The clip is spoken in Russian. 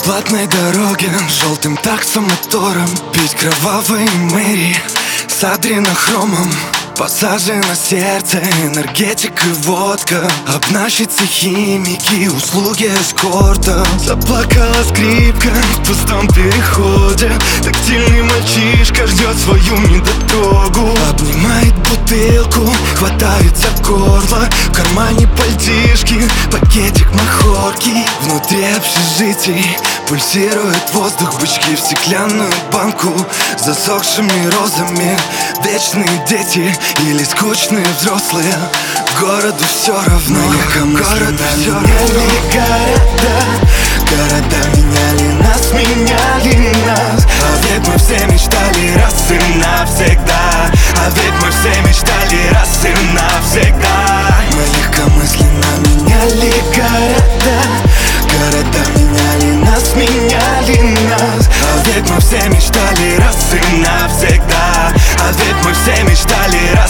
платной дороге, желтым таксомотором, пить кровавые мэри с адренохромом. Пассажи на сердце, энергетик и водка, обнащицы, химики, услуги эскорта. Заплакала скрипка в пустом переходе, тактильный мальчишка ждет свою недотрогу. Обнимает бутылку, хватает за горло, в кармане пальтишки, пакетик махорки. Внутри общежитий пульсирует воздух, бычки в стеклянную банку с засохшими розами. Вечные дети или скучные взрослые, городу все равно. Городу все равно. Города меняли нас, меняли нас. А ведь мы все мечтали раз и навсегда. А ведь мы все мечтали раз и навсегда. Мы легкомысленно меняли города. Города меняли нас, меняли нас. А ведь мы все мечтали раз и навсегда. А ведь мы все мечтали раз